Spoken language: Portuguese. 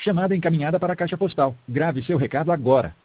Chamada encaminhada para a caixa postal. Grave seu recado agora.